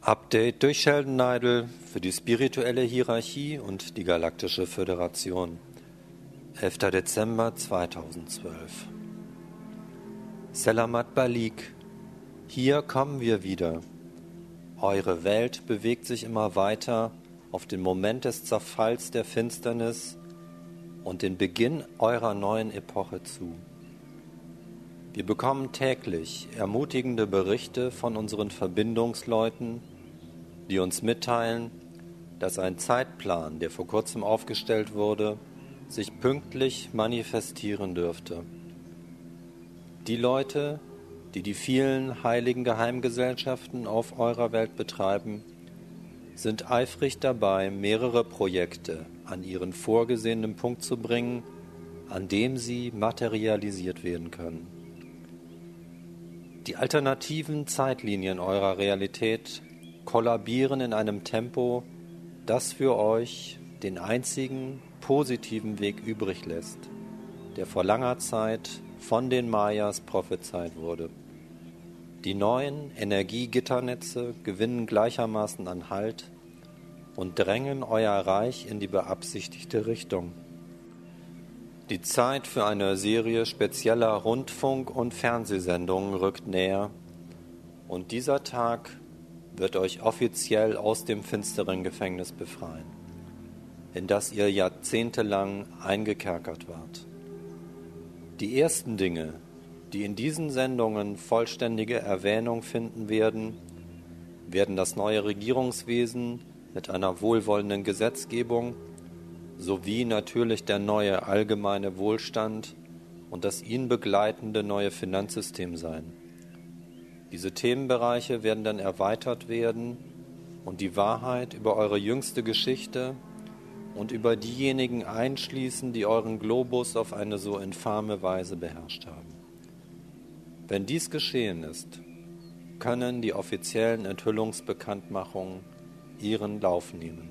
Update durch Sheldon Neidl für die spirituelle Hierarchie und die Galaktische Föderation. 11. Dezember 2012. Selamat Balik. Hier kommen wir wieder. Eure Welt bewegt sich immer weiter auf den Moment des Zerfalls der Finsternis und den Beginn eurer neuen Epoche zu. Wir bekommen täglich ermutigende Berichte von unseren Verbindungsleuten, die uns mitteilen, dass ein Zeitplan, der vor kurzem aufgestellt wurde, sich pünktlich manifestieren dürfte. Die Leute, die die vielen heiligen Geheimgesellschaften auf eurer Welt betreiben, sind eifrig dabei, mehrere Projekte an ihren vorgesehenen Punkt zu bringen, an dem sie materialisiert werden können. Die alternativen Zeitlinien eurer Realität kollabieren in einem Tempo, das für euch den einzigen positiven Weg übrig lässt, der vor langer Zeit von den Mayas prophezeit wurde. Die neuen Energiegitternetze gewinnen gleichermaßen an Halt und drängen euer Reich in die beabsichtigte Richtung. Die Zeit für eine Serie spezieller Rundfunk- und Fernsehsendungen rückt näher und dieser Tag wird euch offiziell aus dem finsteren Gefängnis befreien, in das ihr jahrzehntelang eingekerkert wart. Die ersten Dinge, die in diesen Sendungen vollständige Erwähnung finden werden das neue Regierungswesen mit einer wohlwollenden Gesetzgebung sowie natürlich der neue allgemeine Wohlstand und das ihn begleitende neue Finanzsystem sein. Diese Themenbereiche werden dann erweitert werden und die Wahrheit über eure jüngste Geschichte und über diejenigen einschließen, die euren Globus auf eine so infame Weise beherrscht haben. Wenn dies geschehen ist, können die offiziellen Enthüllungsbekanntmachungen ihren Lauf nehmen.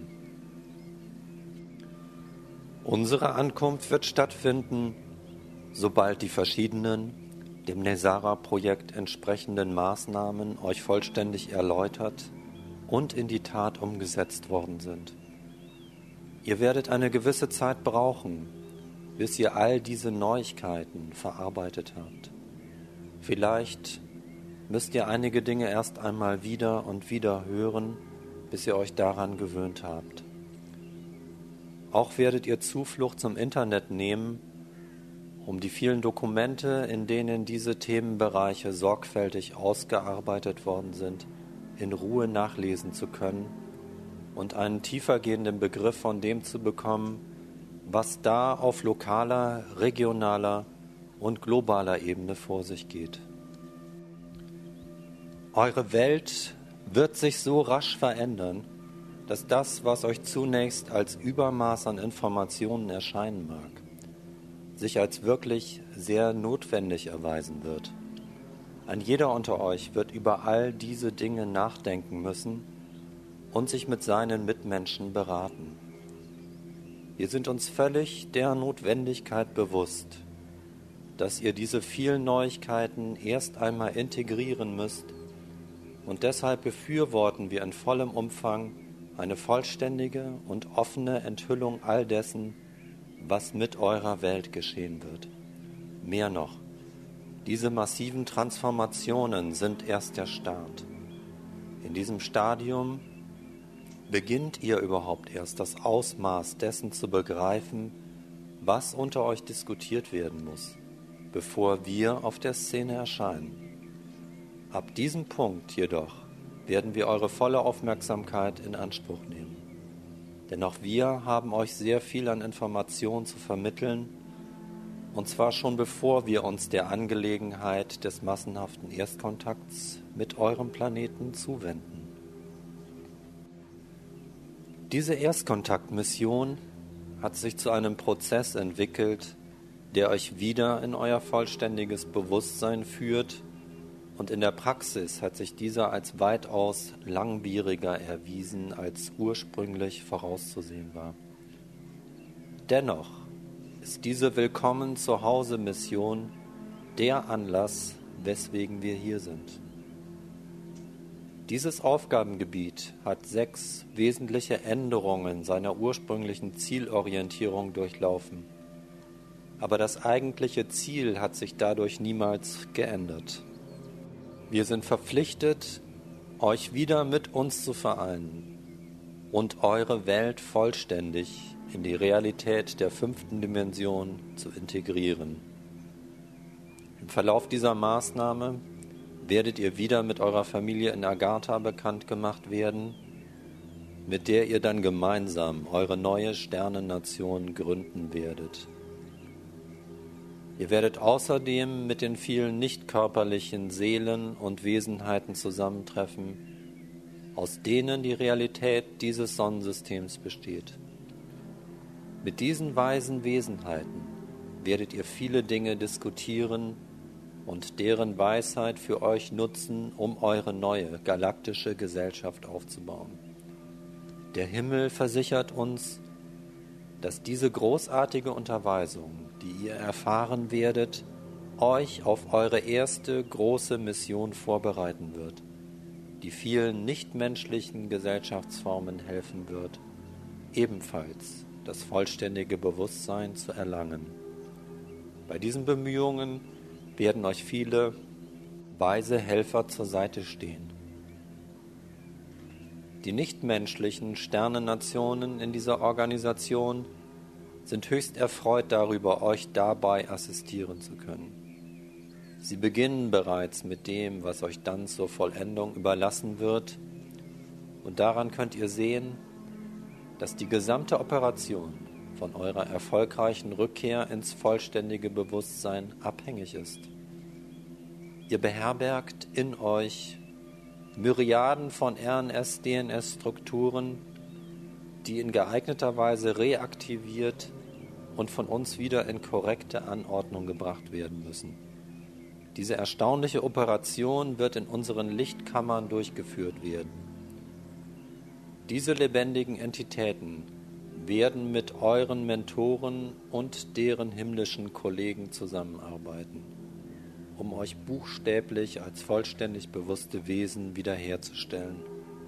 Unsere Ankunft wird stattfinden, sobald die verschiedenen dem Nesara-Projekt entsprechenden Maßnahmen euch vollständig erläutert und in die Tat umgesetzt worden sind. Ihr werdet eine gewisse Zeit brauchen, bis ihr all diese Neuigkeiten verarbeitet habt. Vielleicht müsst ihr einige Dinge erst einmal wieder und wieder hören, bis ihr euch daran gewöhnt habt. Auch werdet ihr Zuflucht zum Internet nehmen, um die vielen Dokumente, in denen diese Themenbereiche sorgfältig ausgearbeitet worden sind, in Ruhe nachlesen zu können und einen tiefergehenden Begriff von dem zu bekommen, was da auf lokaler, regionaler und globaler Ebene vor sich geht. Eure Welt wird sich so rasch verändern, dass das, was euch zunächst als Übermaß an Informationen erscheinen mag, sich als wirklich sehr notwendig erweisen wird. Ein jeder unter euch wird über all diese Dinge nachdenken müssen und sich mit seinen Mitmenschen beraten. Wir sind uns völlig der Notwendigkeit bewusst, dass ihr diese vielen Neuigkeiten erst einmal integrieren müsst und deshalb befürworten wir in vollem Umfang eine vollständige und offene Enthüllung all dessen, was mit eurer Welt geschehen wird. Mehr noch, diese massiven Transformationen sind erst der Start. In diesem Stadium beginnt ihr überhaupt erst das Ausmaß dessen zu begreifen, was unter euch diskutiert werden muss, bevor wir auf der Szene erscheinen. Ab diesem Punkt jedoch werden wir eure volle Aufmerksamkeit in Anspruch nehmen. Denn auch wir haben euch sehr viel an Informationen zu vermitteln, und zwar schon bevor wir uns der Angelegenheit des massenhaften Erstkontakts mit eurem Planeten zuwenden. Diese Erstkontaktmission hat sich zu einem Prozess entwickelt, der euch wieder in euer vollständiges Bewusstsein führt, und in der Praxis hat sich dieser als weitaus langwieriger erwiesen, als ursprünglich vorauszusehen war. Dennoch ist diese Willkommen-zu-Hause-Mission der Anlass, weswegen wir hier sind. Dieses Aufgabengebiet hat 6 wesentliche Änderungen seiner ursprünglichen Zielorientierung durchlaufen. Aber das eigentliche Ziel hat sich dadurch niemals geändert. Wir sind verpflichtet, euch wieder mit uns zu vereinen und eure Welt vollständig in die Realität der 5. Dimension zu integrieren. Im Verlauf dieser Maßnahme werdet ihr wieder mit eurer Familie in Agartha bekannt gemacht werden, mit der ihr dann gemeinsam eure neue Sternennation gründen werdet. Ihr werdet außerdem mit den vielen nicht-körperlichen Seelen und Wesenheiten zusammentreffen, aus denen die Realität dieses Sonnensystems besteht. Mit diesen weisen Wesenheiten werdet ihr viele Dinge diskutieren und deren Weisheit für euch nutzen, um eure neue galaktische Gesellschaft aufzubauen. Der Himmel versichert uns, dass diese großartige Unterweisung, die ihr erfahren werdet, euch auf eure erste große Mission vorbereiten wird, die vielen nichtmenschlichen Gesellschaftsformen helfen wird, ebenfalls das vollständige Bewusstsein zu erlangen. Bei diesen Bemühungen werden euch viele weise Helfer zur Seite stehen. Die nichtmenschlichen Sternennationen in dieser Organisation sind höchst erfreut darüber, euch dabei assistieren zu können. Sie beginnen bereits mit dem, was euch dann zur Vollendung überlassen wird, und daran könnt ihr sehen, dass die gesamte Operation von eurer erfolgreichen Rückkehr ins vollständige Bewusstsein abhängig ist. Ihr beherbergt in euch Myriaden von RNS-DNS-Strukturen, die in geeigneter Weise reaktiviert und von uns wieder in korrekte Anordnung gebracht werden müssen. Diese erstaunliche Operation wird in unseren Lichtkammern durchgeführt werden. Diese lebendigen Entitäten werden mit euren Mentoren und deren himmlischen Kollegen zusammenarbeiten, um euch buchstäblich als vollständig bewusste Wesen wiederherzustellen.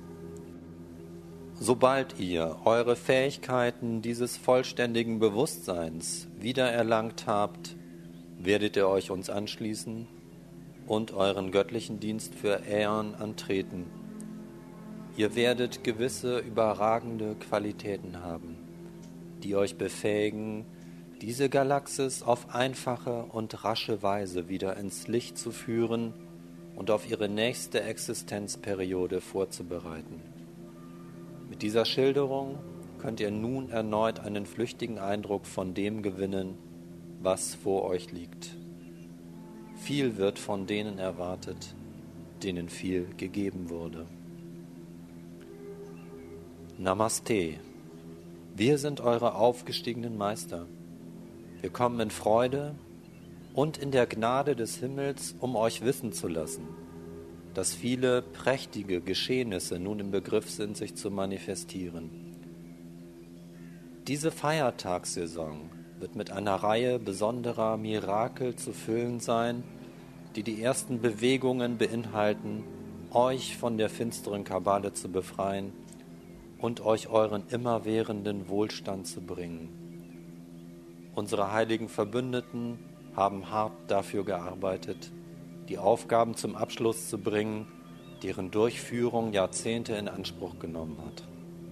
Sobald ihr eure Fähigkeiten dieses vollständigen Bewusstseins wiedererlangt habt, werdet ihr euch uns anschließen und euren göttlichen Dienst für Äon antreten. Ihr werdet gewisse überragende Qualitäten haben, die euch befähigen, diese Galaxis auf einfache und rasche Weise wieder ins Licht zu führen und auf ihre nächste Existenzperiode vorzubereiten. Mit dieser Schilderung könnt ihr nun erneut einen flüchtigen Eindruck von dem gewinnen, was vor euch liegt. Viel wird von denen erwartet, denen viel gegeben wurde. Namaste. Wir sind eure aufgestiegenen Meister. Wir kommen in Freude und in der Gnade des Himmels, um euch wissen zu lassen, dass viele prächtige Geschehnisse nun im Begriff sind, sich zu manifestieren. Diese Feiertagssaison wird mit einer Reihe besonderer Mirakel zu füllen sein, die die ersten Bewegungen beinhalten, euch von der finsteren Kabale zu befreien und euch euren immerwährenden Wohlstand zu bringen. Unsere heiligen Verbündeten haben hart dafür gearbeitet, die Aufgaben zum Abschluss zu bringen, deren Durchführung Jahrzehnte in Anspruch genommen hat.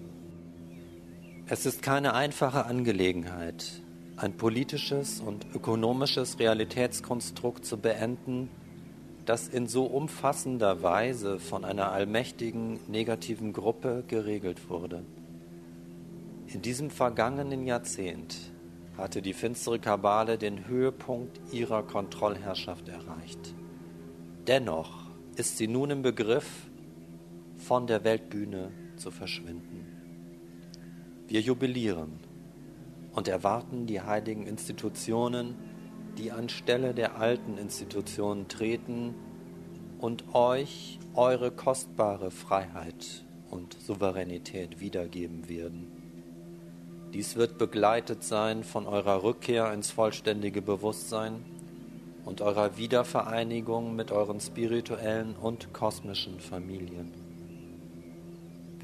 Es ist keine einfache Angelegenheit, ein politisches und ökonomisches Realitätskonstrukt zu beenden, das in so umfassender Weise von einer allmächtigen negativen Gruppe geregelt wurde. In diesem vergangenen Jahrzehnt hatte die finstere Kabale den Höhepunkt ihrer Kontrollherrschaft erreicht. Dennoch ist sie nun im Begriff, von der Weltbühne zu verschwinden. Wir jubilieren und erwarten die heiligen Institutionen, die anstelle der alten Institutionen treten und euch eure kostbare Freiheit und Souveränität wiedergeben werden. Dies wird begleitet sein von eurer Rückkehr ins vollständige Bewusstsein und eurer Wiedervereinigung mit euren spirituellen und kosmischen Familien.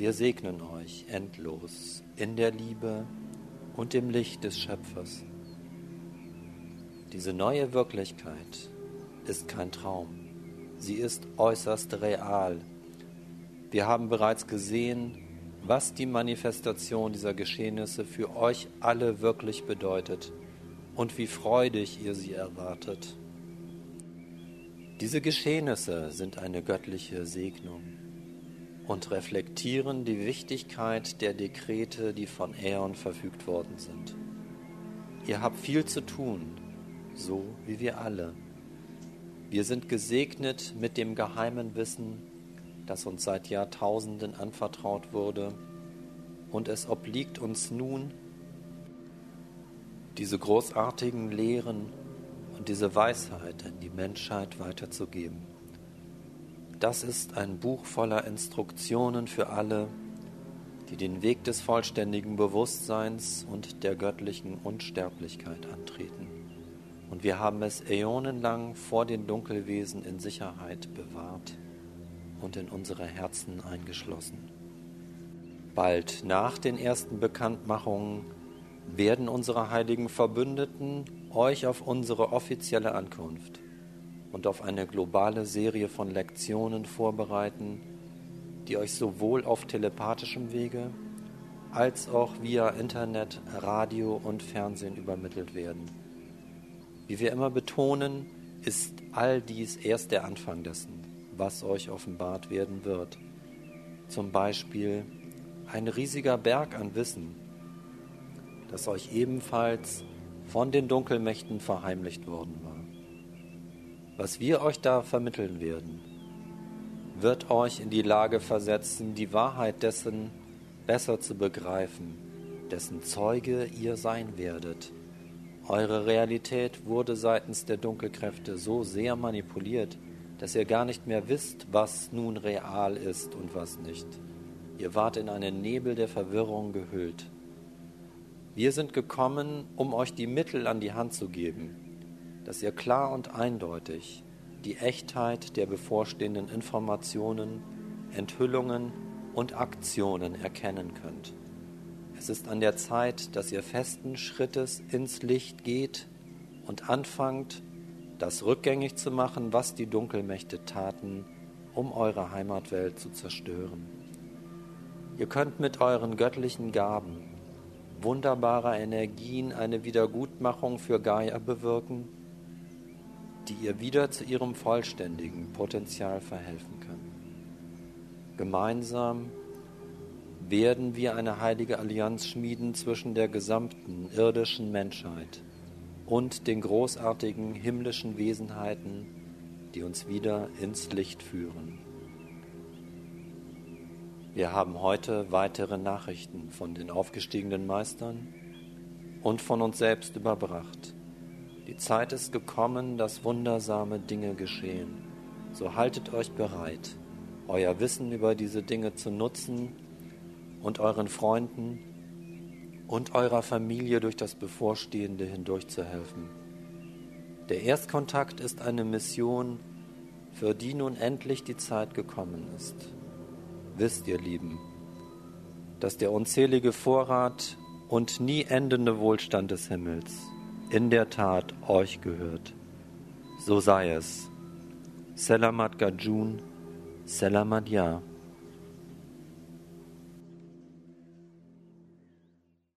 Wir segnen euch endlos in der Liebe und im Licht des Schöpfers. Diese neue Wirklichkeit ist kein Traum. Sie ist äußerst real. Wir haben bereits gesehen, was die Manifestation dieser Geschehnisse für euch alle wirklich bedeutet und wie freudig ihr sie erwartet. Diese Geschehnisse sind eine göttliche Segnung und reflektieren die Wichtigkeit der Dekrete, die von Äon verfügt worden sind. Ihr habt viel zu tun, so wie wir alle. Wir sind gesegnet mit dem geheimen Wissen, das uns seit Jahrtausenden anvertraut wurde, und es obliegt uns nun, diese großartigen Lehren und diese Weisheit an die Menschheit weiterzugeben. Das ist ein Buch voller Instruktionen für alle, die den Weg des vollständigen Bewusstseins und der göttlichen Unsterblichkeit antreten. Und wir haben es äonenlang vor den Dunkelwesen in Sicherheit bewahrt und in unsere Herzen eingeschlossen. Bald nach den ersten Bekanntmachungen werden unsere heiligen Verbündeten euch auf unsere offizielle Ankunft und auf eine globale Serie von Lektionen vorbereiten, die euch sowohl auf telepathischem Wege als auch via Internet, Radio und Fernsehen übermittelt werden. Wie wir immer betonen, ist all dies erst der Anfang dessen, was euch offenbart werden wird. Zum Beispiel ein riesiger Berg an Wissen, das euch ebenfalls von den Dunkelmächten verheimlicht worden war. Was wir euch da vermitteln werden, wird euch in die Lage versetzen, die Wahrheit dessen besser zu begreifen, dessen Zeuge ihr sein werdet. Eure Realität wurde seitens der Dunkelkräfte so sehr manipuliert, dass ihr gar nicht mehr wisst, was nun real ist und was nicht. Ihr wart in einen Nebel der Verwirrung gehüllt. Wir sind gekommen, um euch die Mittel an die Hand zu geben, dass ihr klar und eindeutig die Echtheit der bevorstehenden Informationen, Enthüllungen und Aktionen erkennen könnt. Es ist an der Zeit, dass ihr festen Schrittes ins Licht geht und anfangt, das rückgängig zu machen, was die Dunkelmächte taten, um eure Heimatwelt zu zerstören. Ihr könnt mit euren göttlichen Gaben, wunderbarer Energien eine Wiedergutmachung für Gaia bewirken, die ihr wieder zu ihrem vollständigen Potenzial verhelfen kann. Gemeinsam werden wir eine heilige Allianz schmieden zwischen der gesamten irdischen Menschheit und den großartigen himmlischen Wesenheiten, die uns wieder ins Licht führen. Wir haben heute weitere Nachrichten von den aufgestiegenen Meistern und von uns selbst überbracht. Die Zeit ist gekommen, dass wundersame Dinge geschehen. So haltet euch bereit, euer Wissen über diese Dinge zu nutzen und euren Freunden und eurer Familie durch das Bevorstehende hindurch zu helfen. Der Erstkontakt ist eine Mission, für die nun endlich die Zeit gekommen ist. Wisst ihr, Lieben, dass der unzählige Vorrat und nie endende Wohlstand des Himmels in der Tat euch gehört. So sei es. Selamat Gajun, Selamat Ya.